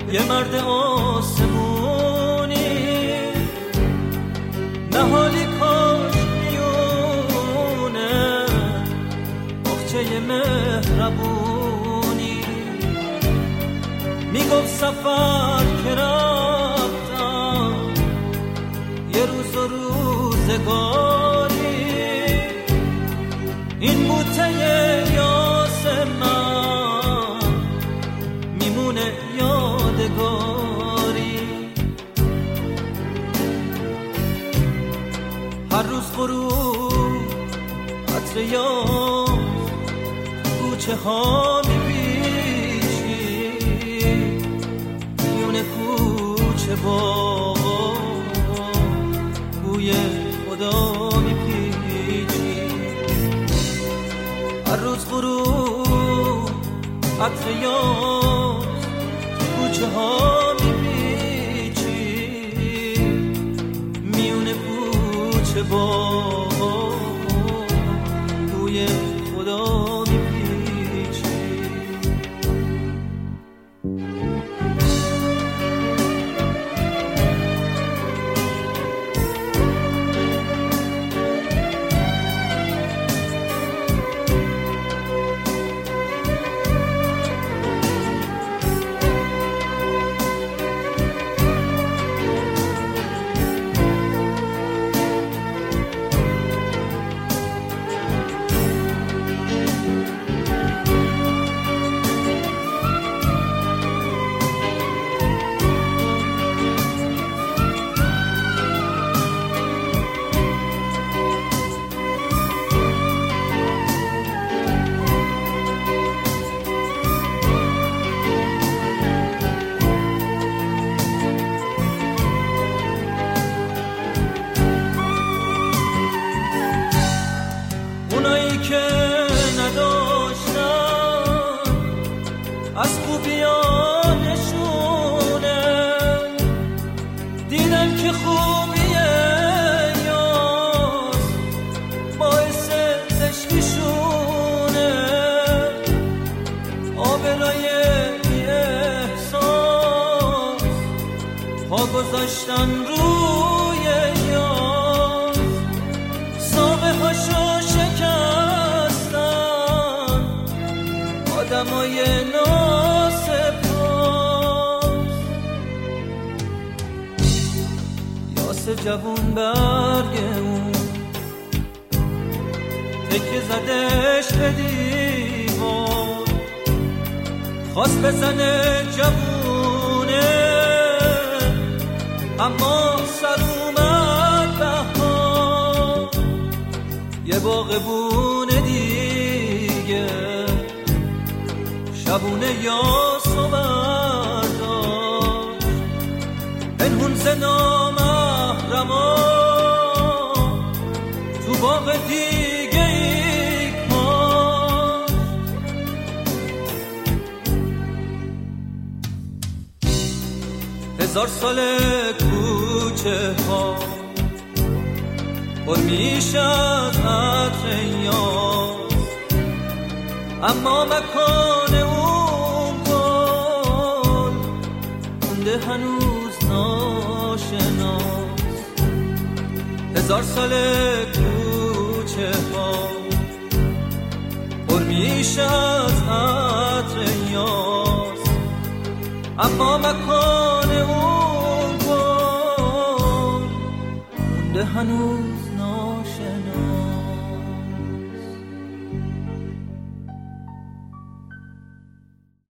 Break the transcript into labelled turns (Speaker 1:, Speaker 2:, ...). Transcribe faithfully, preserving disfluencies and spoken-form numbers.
Speaker 1: یه مرد آسمونی نهالی کاش میونه باغچه مهربونی میگفت سفر که رفتم یه روز و روزگاری این بوته یاس من میمونه یادگاری هر روز غروب عطر یاس کوچه ها میپیچی میونه کوچه باغا بوی خدا میپیچی هر روز غروب عطر یاس کوچه ها میپیچی میونه کوچه باغا بوی خدا میپیچی از خوبیانشونه دیدم که خوبیه یاس باعث عشقشونه آبلای بی احساس پا گذاشتن روی یاس ساقه هاشو شکستن آدمای جوون برگ اون تکه زدش به دیوار خواست بزنه جوونه اما سر اومد بهار یه باغبونه دیگه شبونه یاسو برداشت پنهون زنام رما تو باغ دیگه ای کاش هزار سال کوچه ها پر میشه از عطر یاس اما مکان اون گل مونده هنوز ناشناس هزار سال کوچه ها پر میشه از عطر یاس اما مکان اون گل مونده هنوز